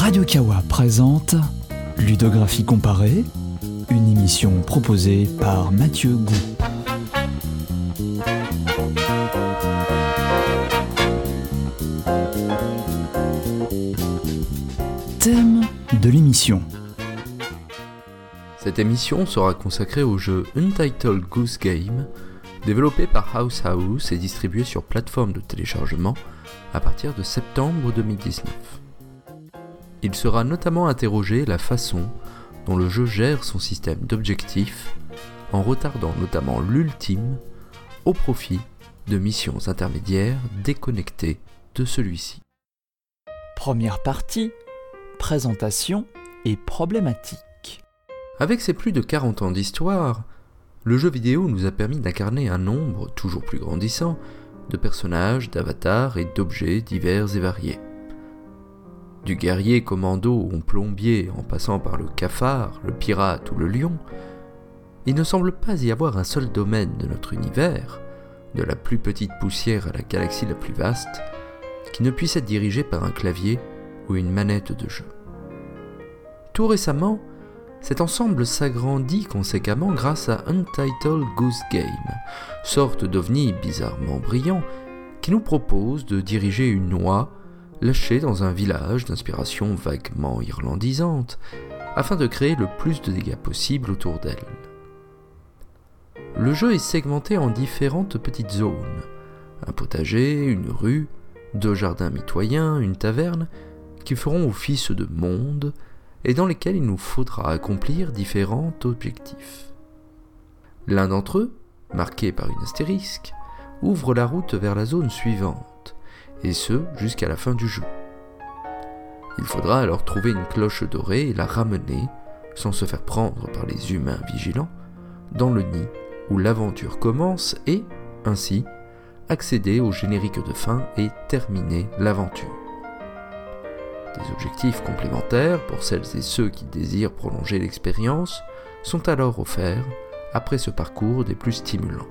Radio Kawa présente Ludographie comparée, une émission proposée par Mathieu Gou. Thème de l'émission. Cette émission sera consacrée au jeu Untitled Goose Game, développé par House House et distribué sur plateforme de téléchargement à partir de septembre 2019. Il sera notamment interrogé la façon dont le jeu gère son système d'objectifs, en retardant notamment l'ultime au profit de missions intermédiaires déconnectées de celui-ci. Première partie, présentation et problématique. Avec ses plus de 40 ans d'histoire, le jeu vidéo nous a permis d'incarner un nombre toujours plus grandissant de personnages, d'avatars et d'objets divers et variés. Du guerrier commando au plombier en passant par le cafard, le pirate ou le lion, il ne semble pas y avoir un seul domaine de notre univers, de la plus petite poussière à la galaxie la plus vaste, qui ne puisse être dirigé par un clavier ou une manette de jeu. Tout récemment, cet ensemble s'agrandit conséquemment grâce à Untitled Goose Game, sorte d'ovni bizarrement brillant qui nous propose de diriger une oie lâchée dans un village d'inspiration vaguement irlandisante, afin de créer le plus de dégâts possible autour d'elle. Le jeu est segmenté en différentes petites zones, un potager, une rue, 2 jardins mitoyens, une taverne, qui feront office de monde, et dans lesquels il nous faudra accomplir différents objectifs. L'un d'entre eux, marqué par une astérisque, ouvre la route vers la zone suivante, et ce jusqu'à la fin du jeu. Il faudra alors trouver une cloche dorée et la ramener, sans se faire prendre par les humains vigilants, dans le nid où l'aventure commence et, ainsi, accéder au générique de fin et terminer l'aventure. Des objectifs complémentaires pour celles et ceux qui désirent prolonger l'expérience sont alors offerts après ce parcours des plus stimulants.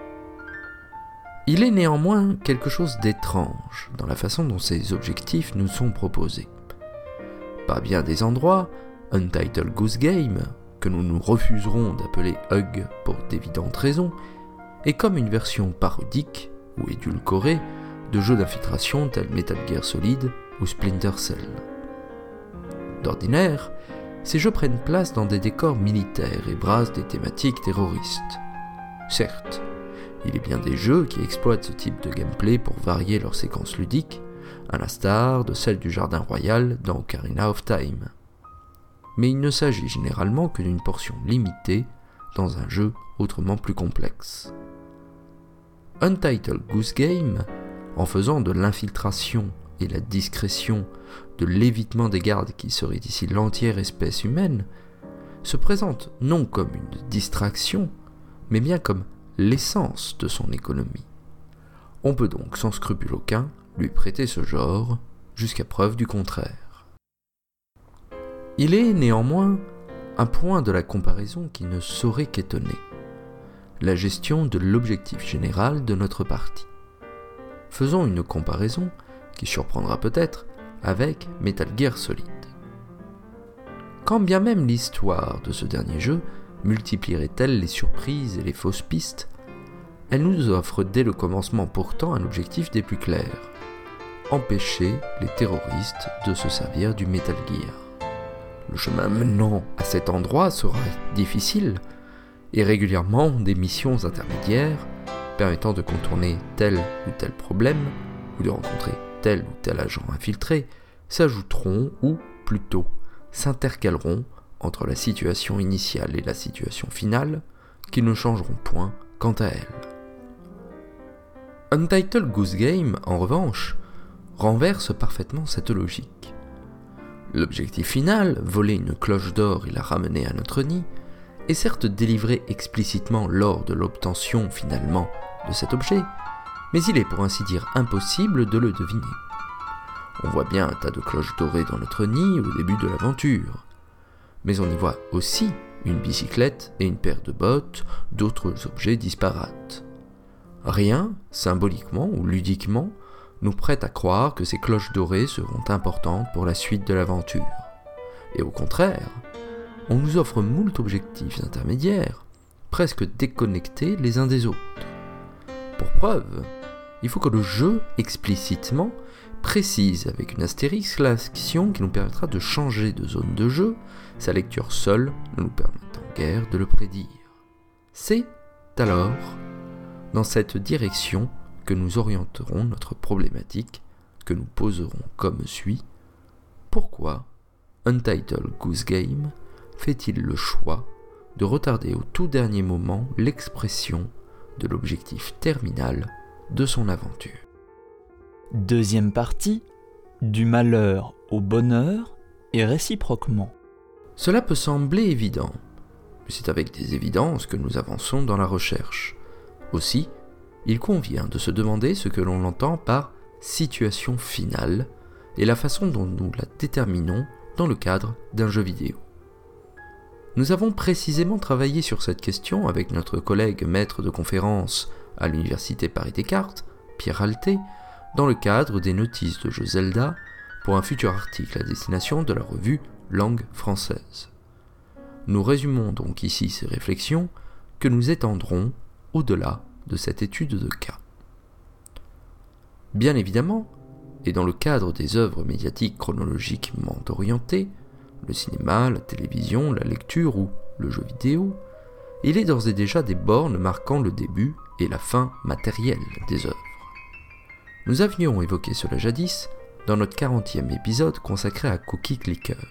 Il est néanmoins quelque chose d'étrange dans la façon dont ces objectifs nous sont proposés. Par bien des endroits, Untitled Goose Game, que nous nous refuserons d'appeler HUG pour d'évidentes raisons, est comme une version parodique ou édulcorée de jeux d'infiltration tels Metal Gear Solid ou Splinter Cell. D'ordinaire, ces jeux prennent place dans des décors militaires et brassent des thématiques terroristes. Certes, il est bien des jeux qui exploitent ce type de gameplay pour varier leurs séquences ludiques, à l'instar de celle du Jardin Royal dans Ocarina of Time. Mais il ne s'agit généralement que d'une portion limitée dans un jeu autrement plus complexe. Untitled Goose Game, en faisant de l'infiltration et la discrétion, de l'évitement des gardes qui seraient ici l'entière espèce humaine, se présente non comme une distraction, mais bien comme l'essence de son économie. On peut donc sans scrupule aucun lui prêter ce genre, jusqu'à preuve du contraire. Il est néanmoins un point de la comparaison qui ne saurait qu'étonner, la gestion de l'objectif général de notre partie. Faisons une comparaison qui surprendra peut-être avec Metal Gear Solid. Quand bien même l'histoire de ce dernier jeu multiplierait-elle les surprises et les fausses pistes, elle nous offre dès le commencement pourtant un objectif des plus clairs: empêcher les terroristes de se servir du Metal Gear. Le chemin menant à cet endroit sera difficile, et régulièrement des missions intermédiaires permettant de contourner tel ou tel problème, ou de rencontrer tel ou tel agent infiltré, s'ajouteront ou, plutôt, s'intercaleront entre la situation initiale et la situation finale, qui ne changeront point quant à elles. Untitled Goose Game, en revanche, renverse parfaitement cette logique. L'objectif final, voler une cloche d'or et la ramener à notre nid, est certes délivré explicitement lors de l'obtention finalement de cet objet, mais il est pour ainsi dire impossible de le deviner. On voit bien un tas de cloches dorées dans notre nid au début de l'aventure, mais on y voit aussi une bicyclette et une paire de bottes, d'autres objets disparates. Rien, symboliquement ou ludiquement, nous prête à croire que ces cloches dorées seront importantes pour la suite de l'aventure. Et au contraire, on nous offre moult objectifs intermédiaires, presque déconnectés les uns des autres. Pour preuve, il faut que le jeu, explicitement, précise avec une astérisque l'action qui nous permettra de changer de zone de jeu, sa lecture seule ne nous permettant guère de le prédire. C'est alors dans cette direction que nous orienterons notre problématique, que nous poserons comme suit. Pourquoi Untitled Goose Game fait-il le choix de retarder au tout dernier moment l'expression de l'objectif terminal de son aventure? Deuxième partie, du malheur au bonheur et réciproquement. Cela peut sembler évident, mais c'est avec des évidences que nous avançons dans la recherche. Aussi, il convient de se demander ce que l'on entend par situation finale et la façon dont nous la déterminons dans le cadre d'un jeu vidéo. Nous avons précisément travaillé sur cette question avec notre collègue maître de conférence à l'université Paris-Descartes, Pierre Alté, dans le cadre des notices de jeu Zelda pour un futur article à destination de la revue Langue française. Nous résumons donc ici ces réflexions que nous étendrons au-delà de cette étude de cas. Bien évidemment, et dans le cadre des œuvres médiatiques chronologiquement orientées, le cinéma, la télévision, la lecture ou le jeu vidéo, il est d'ores et déjà des bornes marquant le début et la fin matérielle des œuvres. Nous avions évoqué cela jadis dans notre 40e épisode consacré à Cookie Clicker.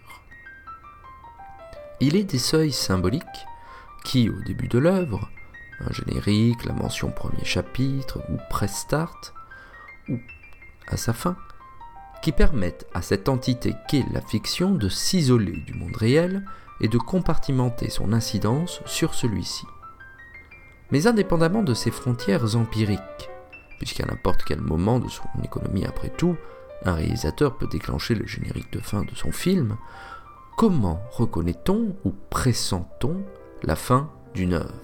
Il est des seuils symboliques qui, au début de l'œuvre, un générique, la mention premier chapitre ou press start, ou à sa fin, qui permettent à cette entité qu'est la fiction de s'isoler du monde réel et de compartimenter son incidence sur celui-ci. Mais indépendamment de ces frontières empiriques, puisqu'à n'importe quel moment de son économie après tout, un réalisateur peut déclencher le générique de fin de son film, comment reconnaît-on ou pressent-on la fin d'une œuvre ?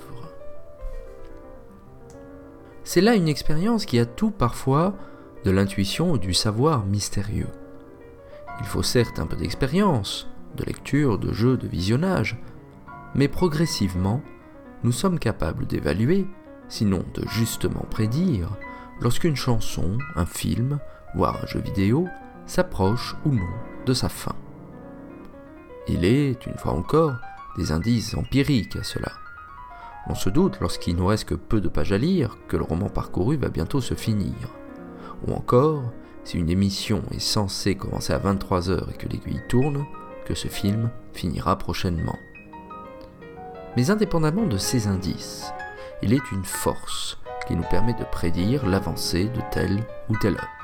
C'est là une expérience qui a tout parfois de l'intuition ou du savoir mystérieux. Il faut certes un peu d'expérience, de lecture, de jeu, de visionnage, mais progressivement, nous sommes capables d'évaluer, sinon de justement prédire, lorsqu'une chanson, un film, voire un jeu vidéo, s'approche ou non de sa fin. Il est, une fois encore, des indices empiriques à cela. On se doute, lorsqu'il nous reste que peu de pages à lire, que le roman parcouru va bientôt se finir. Ou encore, si une émission est censée commencer à 23h et que l'aiguille tourne, que ce film finira prochainement. Mais indépendamment de ces indices, il est une force qui nous permet de prédire l'avancée de telle ou telle œuvre.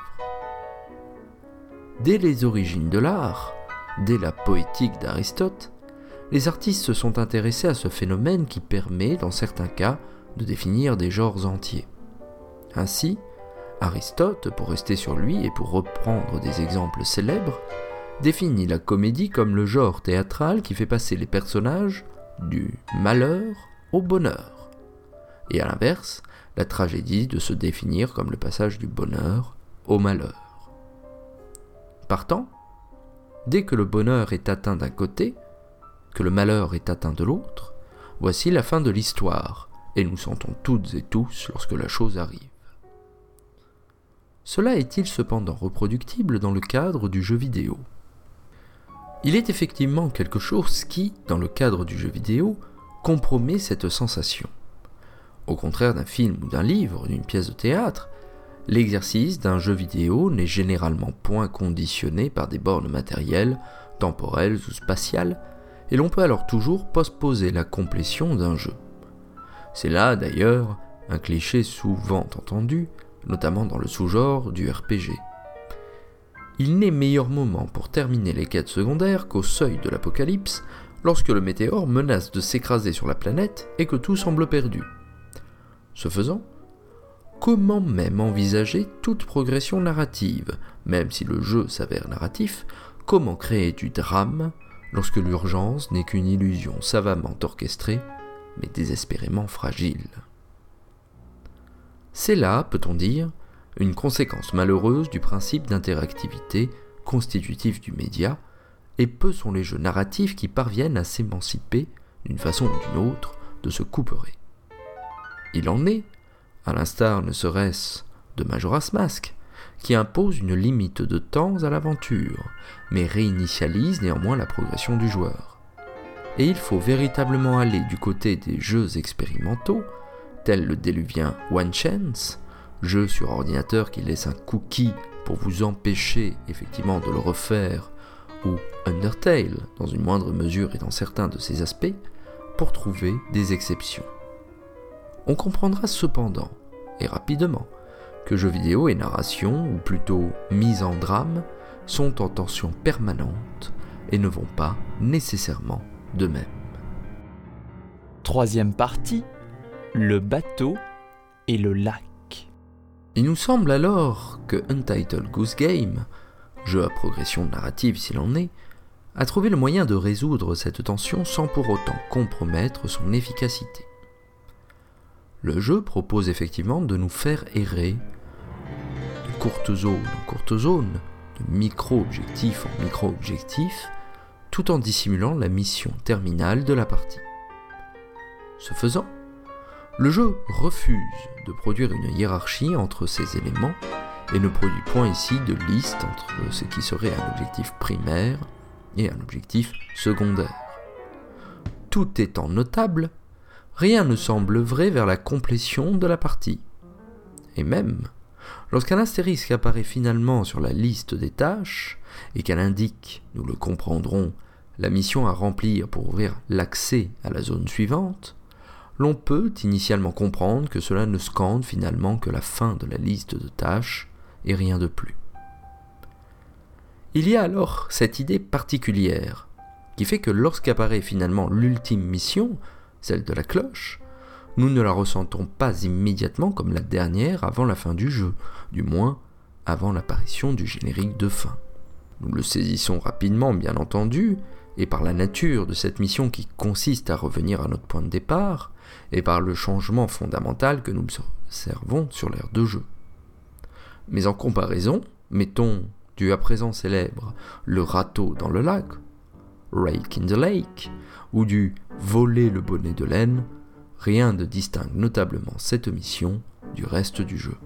Dès les origines de l'art, dès la poétique d'Aristote, les artistes se sont intéressés à ce phénomène qui permet, dans certains cas, de définir des genres entiers. Ainsi, Aristote, pour rester sur lui et pour reprendre des exemples célèbres, définit la comédie comme le genre théâtral qui fait passer les personnages du malheur au bonheur, et à l'inverse, la tragédie de se définir comme le passage du bonheur au malheur. Partant, dès que le bonheur est atteint d'un côté, que le malheur est atteint de l'autre, voici la fin de l'histoire, et nous sentons toutes et tous lorsque la chose arrive. Cela est-il cependant reproductible dans le cadre du jeu vidéo ? Il est effectivement quelque chose qui, dans le cadre du jeu vidéo, compromet cette sensation. Au contraire d'un film ou d'un livre, d'une pièce de théâtre, l'exercice d'un jeu vidéo n'est généralement point conditionné par des bornes matérielles, temporelles ou spatiales, et l'on peut alors toujours postposer la complétion d'un jeu. C'est là, d'ailleurs, un cliché souvent entendu, notamment dans le sous-genre du RPG. Il n'est meilleur moment pour terminer les quêtes secondaires qu'au seuil de l'apocalypse, lorsque le météore menace de s'écraser sur la planète et que tout semble perdu. Ce faisant, comment même envisager toute progression narrative, même si le jeu s'avère narratif, comment créer du drame lorsque l'urgence n'est qu'une illusion savamment orchestrée, mais désespérément fragile. C'est là, peut-on dire, une conséquence malheureuse du principe d'interactivité constitutif du média, et peu sont les jeux narratifs qui parviennent à s'émanciper, d'une façon ou d'une autre, de ce couperet. Il en est, à l'instar ne serait-ce de Majora's Mask, qui impose une limite de temps à l'aventure, mais réinitialise néanmoins la progression du joueur. Et il faut véritablement aller du côté des jeux expérimentaux, tels le déluvien One Chance, jeu sur ordinateur qui laisse un cookie pour vous empêcher effectivement de le refaire, ou Undertale, dans une moindre mesure et dans certains de ses aspects, pour trouver des exceptions. On comprendra cependant, et rapidement, que jeux vidéo et narration, ou plutôt mise en drame, sont en tension permanente et ne vont pas nécessairement de même. Troisième partie, le bateau et le lac. Il nous semble alors que Untitled Goose Game, jeu à progression narrative s'il en est, a trouvé le moyen de résoudre cette tension sans pour autant compromettre son efficacité. Le jeu propose effectivement de nous faire errer de courtes zones en courtes zones, de micro-objectifs en micro-objectifs, tout en dissimulant la mission terminale de la partie. Ce faisant, le jeu refuse de produire une hiérarchie entre ces éléments et ne produit point ici de liste entre ce qui serait un objectif primaire et un objectif secondaire. Tout étant notable, rien ne semble vrai vers la complétion de la partie. Et même, lorsqu'un astérisque apparaît finalement sur la liste des tâches, et qu'elle indique, nous le comprendrons, la mission à remplir pour ouvrir l'accès à la zone suivante, l'on peut initialement comprendre que cela ne scande finalement que la fin de la liste de tâches et rien de plus. Il y a alors cette idée particulière, qui fait que lorsqu'apparaît finalement l'ultime mission, celle de la cloche, nous ne la ressentons pas immédiatement comme la dernière avant la fin du jeu, du moins avant l'apparition du générique de fin. Nous le saisissons rapidement, bien entendu, et par la nature de cette mission qui consiste à revenir à notre point de départ, et par le changement fondamental que nous observons sur l'aire de jeu. Mais en comparaison, mettons du à présent célèbre le râteau dans le lac, Rake in the Lake, ou du voler le bonnet de laine, rien ne distingue notablement cette mission du reste du jeu.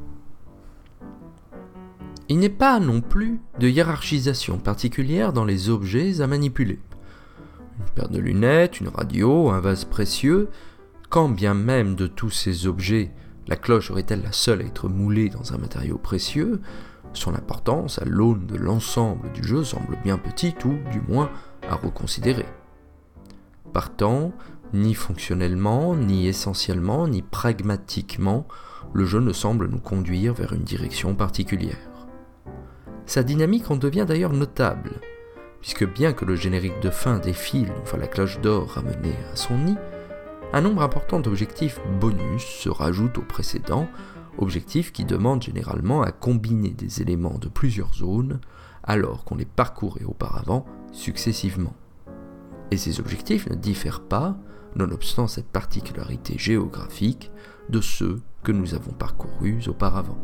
Il n'est pas non plus de hiérarchisation particulière dans les objets à manipuler. Une paire de lunettes, une radio, un vase précieux, quand bien même de tous ces objets, la cloche aurait-elle la seule à être moulée dans un matériau précieux, son importance à l'aune de l'ensemble du jeu semble bien petite ou, du moins, à reconsidérer. Partant, ni fonctionnellement, ni essentiellement, ni pragmatiquement, le jeu ne semble nous conduire vers une direction particulière. Sa dynamique en devient d'ailleurs notable, puisque bien que le générique de fin défile une fois la cloche d'or ramenée à son nid, un nombre important d'objectifs bonus se rajoutent aux précédents, objectifs qui demandent généralement à combiner des éléments de plusieurs zones, alors qu'on les parcourait auparavant successivement. Et ces objectifs ne diffèrent pas, nonobstant cette particularité géographique, de ceux que nous avons parcourus auparavant.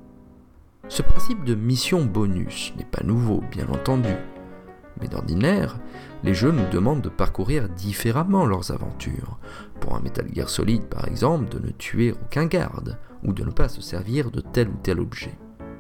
Ce principe de mission bonus n'est pas nouveau, bien entendu, mais d'ordinaire, les jeux nous demandent de parcourir différemment leurs aventures. Pour un Metal Gear Solid, par exemple, de ne tuer aucun garde, ou de ne pas se servir de tel ou tel objet.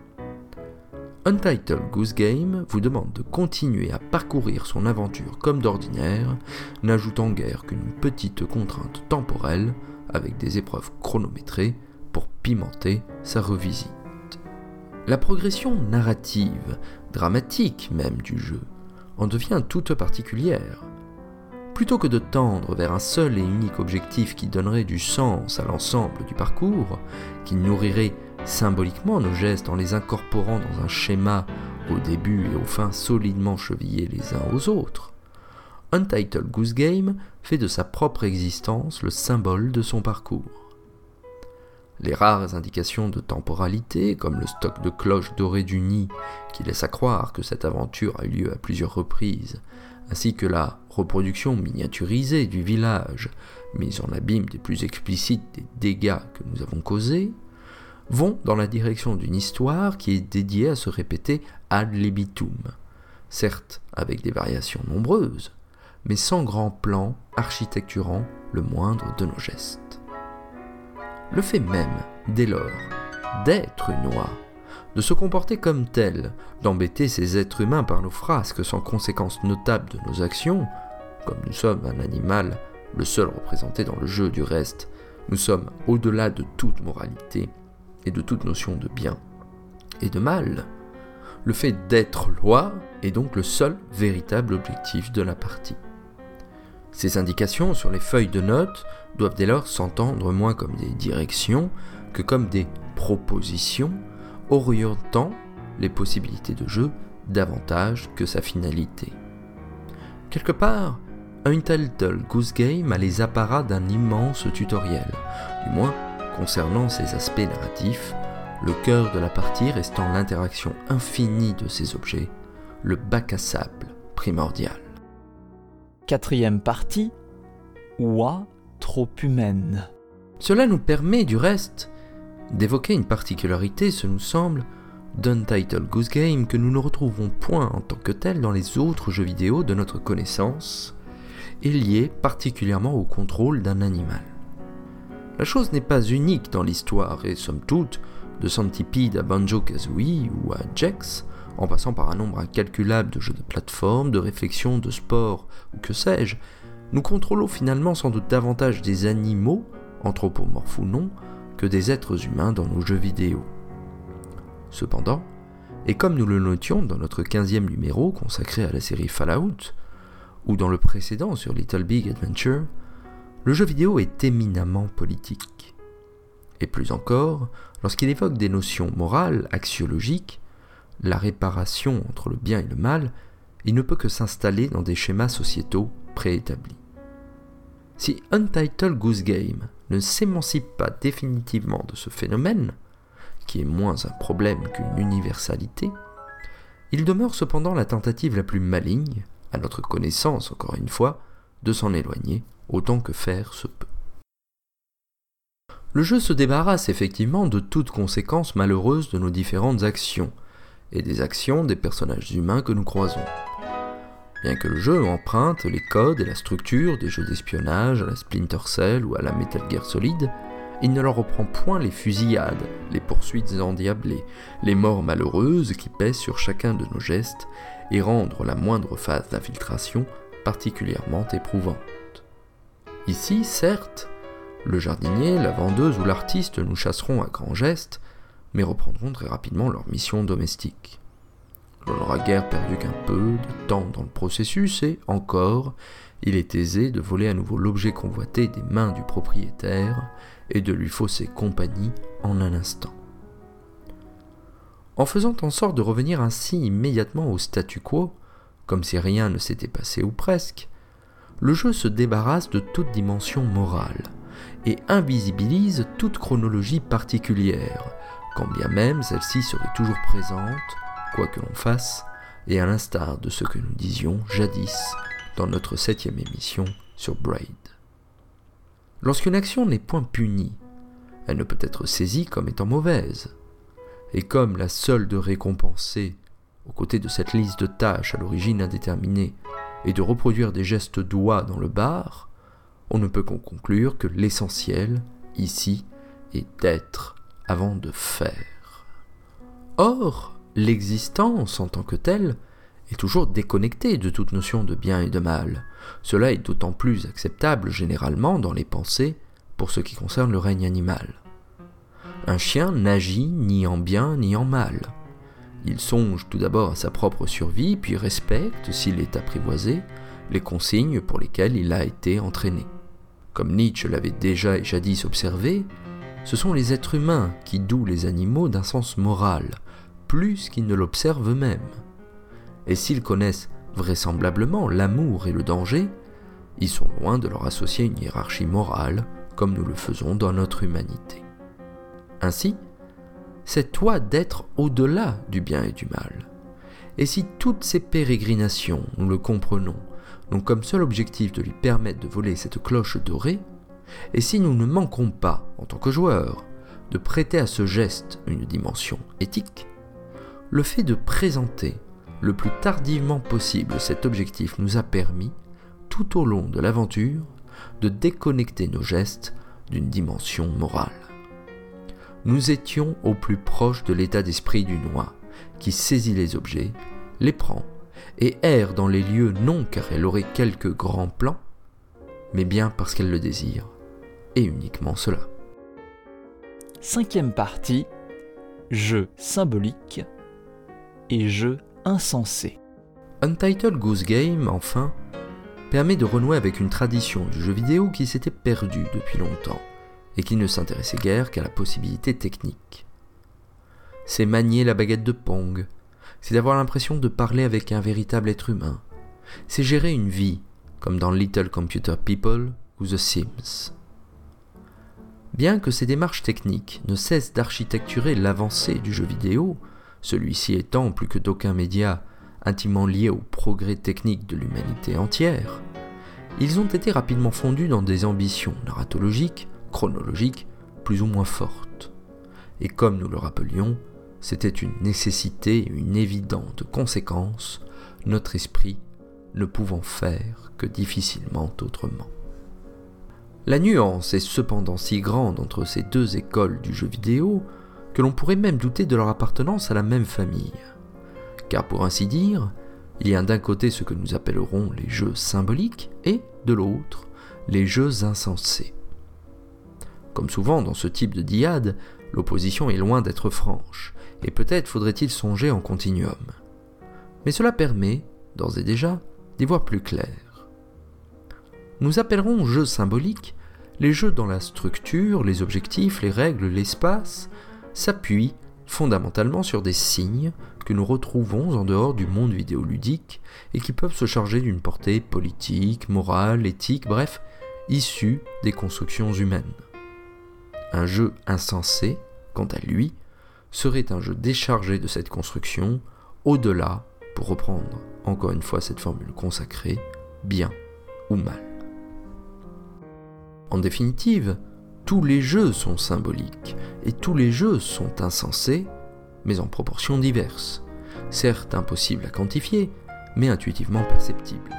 Untitled Goose Game vous demande de continuer à parcourir son aventure comme d'ordinaire, n'ajoutant guère qu'une petite contrainte temporelle, avec des épreuves chronométrées, pour pimenter sa revisite. La progression narrative, dramatique même du jeu, en devient toute particulière. Plutôt que de tendre vers un seul et unique objectif qui donnerait du sens à l'ensemble du parcours, qui nourrirait symboliquement nos gestes en les incorporant dans un schéma au début et aux fins solidement chevillés les uns aux autres, Untitled Goose Game fait de sa propre existence le symbole de son parcours. Les rares indications de temporalité, comme le stock de cloches dorées du nid qui laisse à croire que cette aventure a eu lieu à plusieurs reprises, ainsi que la reproduction miniaturisée du village, mise en abîme des plus explicites des dégâts que nous avons causés, vont dans la direction d'une histoire qui est dédiée à se répéter ad libitum, certes avec des variations nombreuses, mais sans grand plan architecturant le moindre de nos gestes. Le fait même, dès lors, d'être une oie, de se comporter comme tel, d'embêter ces êtres humains par nos frasques sans conséquence notable de nos actions, comme nous sommes un animal, le seul représenté dans le jeu du reste, nous sommes au-delà de toute moralité et de toute notion de bien et de mal. Le fait d'être loi est donc le seul véritable objectif de la partie. Ces indications sur les feuilles de notes doivent dès lors s'entendre moins comme des directions que comme des propositions orientant les possibilités de jeu davantage que sa finalité. Quelque part, Untitled Goose Game a les apparats d'un immense tutoriel, du moins concernant ses aspects narratifs, le cœur de la partie restant l'interaction infinie de ces objets, le bac à sable primordial. 4e partie, oie trop humaine. Cela nous permet du reste d'évoquer une particularité, ce nous semble, d'Untitled Goose Game que nous ne retrouvons point en tant que tel dans les autres jeux vidéo de notre connaissance, et liée particulièrement au contrôle d'un animal. La chose n'est pas unique dans l'histoire et somme toute, de Centipede à Banjo-Kazooie ou à Gex, en passant par un nombre incalculable de jeux de plateforme, de réflexion, de sport ou que sais-je, nous contrôlons finalement sans doute davantage des animaux, anthropomorphes ou non, que des êtres humains dans nos jeux vidéo. Cependant, et comme nous le notions dans notre 15e numéro consacré à la série Fallout, ou dans le précédent sur Little Big Adventure, le jeu vidéo est éminemment politique. Et plus encore, lorsqu'il évoque des notions morales, axiologiques, la réparation entre le bien et le mal, il ne peut que s'installer dans des schémas sociétaux préétablis. Si Untitled Goose Game ne s'émancipe pas définitivement de ce phénomène, qui est moins un problème qu'une universalité, il demeure cependant la tentative la plus maligne, à notre connaissance encore une fois, de s'en éloigner autant que faire se peut. Le jeu se débarrasse effectivement de toute conséquence malheureuse de nos différentes actions, et des actions des personnages humains que nous croisons. Bien que le jeu emprunte les codes et la structure des jeux d'espionnage à la Splinter Cell ou à la Metal Gear Solid, il ne leur reprend point les fusillades, les poursuites endiablées, les morts malheureuses qui pèsent sur chacun de nos gestes et rendent la moindre phase d'infiltration particulièrement éprouvante. Ici, certes, le jardinier, la vendeuse ou l'artiste nous chasseront à grands gestes, mais reprendront très rapidement leur mission domestique. L'on n'aura guère perdu qu'un peu de temps dans le processus et, encore, il est aisé de voler à nouveau l'objet convoité des mains du propriétaire et de lui fausser compagnie en un instant. En faisant en sorte de revenir ainsi immédiatement au statu quo, comme si rien ne s'était passé ou presque, le jeu se débarrasse de toute dimension morale et invisibilise toute chronologie particulière, quand bien même celle-ci serait toujours présente, quoi que l'on fasse, et à l'instar de ce que nous disions jadis dans notre 7e émission sur Braid. Lorsqu'une action n'est point punie, elle ne peut être saisie comme étant mauvaise, et comme la seule de récompenser, aux côtés de cette liste de tâches à l'origine indéterminée, et de reproduire des gestes doigts dans le bar, on ne peut qu'en conclure que l'essentiel, ici, est d'être avant de faire. Or, l'existence en tant que telle est toujours déconnectée de toute notion de bien et de mal. Cela est d'autant plus acceptable généralement dans les pensées pour ce qui concerne le règne animal. Un chien n'agit ni en bien ni en mal. Il songe tout d'abord à sa propre survie, puis respecte, s'il est apprivoisé, les consignes pour lesquelles il a été entraîné. Comme Nietzsche l'avait déjà et jadis observé, ce sont les êtres humains qui douent les animaux d'un sens moral, plus qu'ils ne l'observent eux-mêmes. Et s'ils connaissent vraisemblablement l'amour et le danger, ils sont loin de leur associer une hiérarchie morale, comme nous le faisons dans notre humanité. Ainsi, c'est toi d'être au-delà du bien et du mal. Et si toutes ces pérégrinations, nous le comprenons, n'ont comme seul objectif de lui permettre de voler cette cloche dorée, et si nous ne manquons pas, en tant que joueurs, de prêter à ce geste une dimension éthique, le fait de présenter le plus tardivement possible cet objectif nous a permis, tout au long de l'aventure, de déconnecter nos gestes d'une dimension morale. Nous étions au plus proche de l'état d'esprit d'une oie qui saisit les objets, les prend et erre dans les lieux non car elle aurait quelques grands plans, mais bien parce qu'elle le désire, et uniquement cela. 5e partie, jeu symbolique et jeu insensé. Untitled Goose Game, enfin, permet de renouer avec une tradition du jeu vidéo qui s'était perdue depuis longtemps et qui ne s'intéressait guère qu'à la possibilité technique. C'est manier la baguette de Pong, c'est avoir l'impression de parler avec un véritable être humain, c'est gérer une vie, comme dans Little Computer People ou The Sims. Bien que ces démarches techniques ne cessent d'architecturer l'avancée du jeu vidéo, celui-ci étant plus que d'aucun média intimement lié au progrès technique de l'humanité entière, ils ont été rapidement fondus dans des ambitions narratologiques, chronologiques, plus ou moins fortes. Et comme nous le rappelions, c'était une nécessité et une évidente conséquence, notre esprit ne pouvant faire que difficilement autrement. La nuance est cependant si grande entre ces deux écoles du jeu vidéo que l'on pourrait même douter de leur appartenance à la même famille. Car pour ainsi dire, il y a d'un côté ce que nous appellerons les jeux symboliques et, de l'autre, les jeux insensés. Comme souvent dans ce type de dyade, l'opposition est loin d'être franche, et peut-être faudrait-il songer en continuum. Mais cela permet, d'ores et déjà, d'y voir plus clair. Nous appellerons jeux symboliques les jeux dont la structure, les objectifs, les règles, l'espace s'appuient fondamentalement sur des signes que nous retrouvons en dehors du monde vidéoludique et qui peuvent se charger d'une portée politique, morale, éthique, bref, issus des constructions humaines. Un jeu insensé, quant à lui, serait un jeu déchargé de cette construction, au-delà, pour reprendre encore une fois cette formule consacrée, bien ou mal. En définitive, tous les jeux sont symboliques, et tous les jeux sont insensés, mais en proportions diverses, certes impossibles à quantifier, mais intuitivement perceptibles.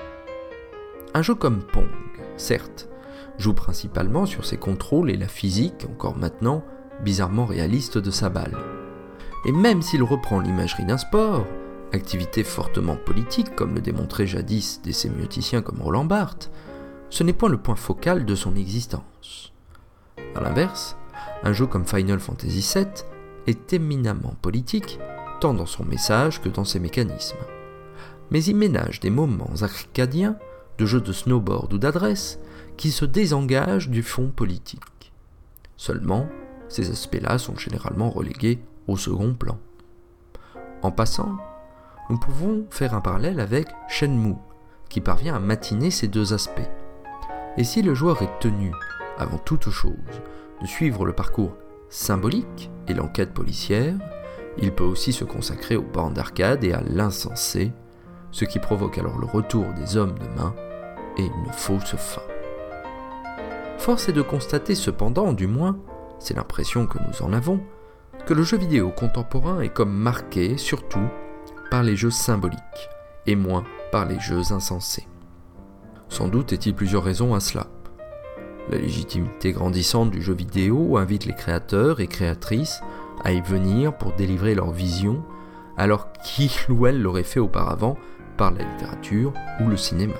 Un jeu comme Pong, certes, joue principalement sur ses contrôles et la physique, encore maintenant, bizarrement réaliste de sa balle. Et même s'il reprend l'imagerie d'un sport, activité fortement politique comme le démontraient jadis des sémioticiens comme Roland Barthes, ce n'est point le point focal de son existence. A l'inverse, un jeu comme Final Fantasy VII est éminemment politique, tant dans son message que dans ses mécanismes. Mais il ménage des moments arcadiens, de jeux de snowboard ou d'adresse, qui se désengagent du fond politique. Seulement, ces aspects-là sont généralement relégués au second plan. En passant, nous pouvons faire un parallèle avec Shenmue, qui parvient à matiner ces deux aspects. Et si le joueur est tenu, avant toute chose, de suivre le parcours symbolique et l'enquête policière, il peut aussi se consacrer aux bornes d'arcade et à l'insensé, ce qui provoque alors le retour des hommes de main et une fausse fin. Force est de constater cependant, du moins, c'est l'impression que nous en avons, que le jeu vidéo contemporain est comme marqué, surtout, par les jeux symboliques, et moins par les jeux insensés. Sans doute est-il plusieurs raisons à cela. La légitimité grandissante du jeu vidéo invite les créateurs et créatrices à y venir pour délivrer leur vision, alors qu'il ou elle l'aurait fait auparavant par la littérature ou le cinéma.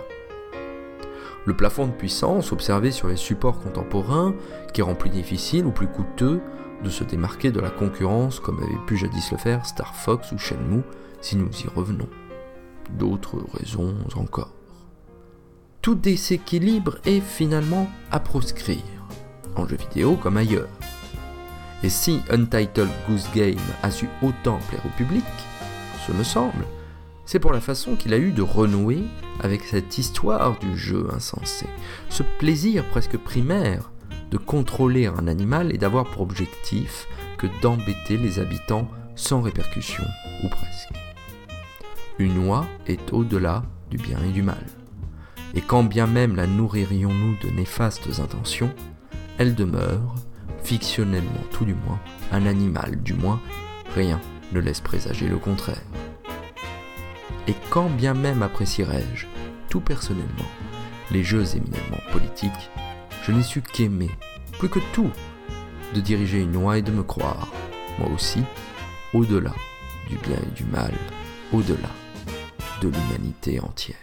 Le plafond de puissance observé sur les supports contemporains, qui rend plus difficile ou plus coûteux de se démarquer de la concurrence comme avait pu jadis le faire Star Fox ou Shenmue, si nous y revenons. D'autres raisons encore. Tout déséquilibre est finalement à proscrire, en jeu vidéo comme ailleurs. Et si Untitled Goose Game a su autant plaire au public, ce me semble, c'est pour la façon qu'il a eu de renouer avec cette histoire du jeu insensé, ce plaisir presque primaire de contrôler un animal et d'avoir pour objectif que d'embêter les habitants sans répercussion, ou presque. Une oie est au-delà du bien et du mal. Et quand bien même la nourririons-nous de néfastes intentions, elle demeure, fictionnellement tout du moins, un animal du moins, rien ne laisse présager le contraire. Et quand bien même apprécierais-je, tout personnellement, les jeux éminemment politiques, je n'ai su qu'aimer, plus que tout, de diriger une oie et de me croire, moi aussi, au-delà du bien et du mal, au-delà de l'humanité entière.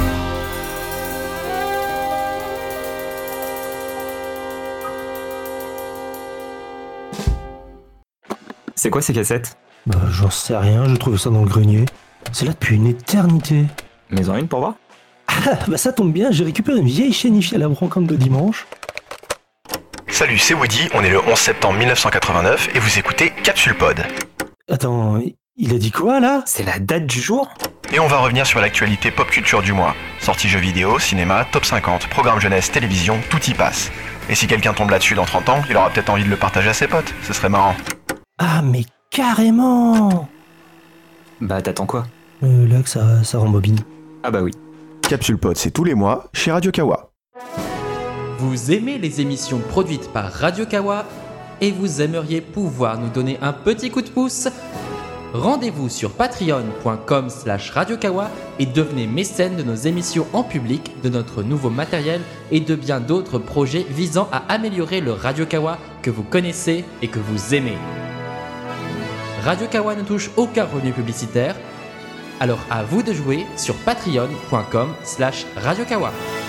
C'est quoi ces cassettes? Bah, j'en sais rien, je trouve ça dans le grenier. C'est là depuis une éternité. Mets-en une pour voir. Ah, bah ça tombe bien, j'ai récupéré une vieille chaîne hi-fi à la brocante de dimanche. Salut, c'est Woody, on est le 11 septembre 1989 et vous écoutez Capsule Pod. Attends, il a dit quoi là? C'est la date du jour? Et on va revenir sur l'actualité pop culture du mois. Sorties jeux vidéo, cinéma, top 50, programme jeunesse, télévision, tout y passe. Et si quelqu'un tombe là-dessus dans 30 ans, il aura peut-être envie de le partager à ses potes, ce serait marrant. Ah mais carrément! Bah t'attends quoi? Là que ça rembobine. Ah bah oui. Capsule Pod, c'est tous les mois chez Radio Kawa. Vous aimez les émissions produites par Radio Kawa et vous aimeriez pouvoir nous donner un petit coup de pouce? Rendez-vous sur patreon.com/radiokawa et devenez mécène de nos émissions en public, de notre nouveau matériel et de bien d'autres projets visant à améliorer le Radio Kawa que vous connaissez et que vous aimez. Radio Kawa ne touche aucun revenu publicitaire, alors à vous de jouer sur patreon.com/radiokawa.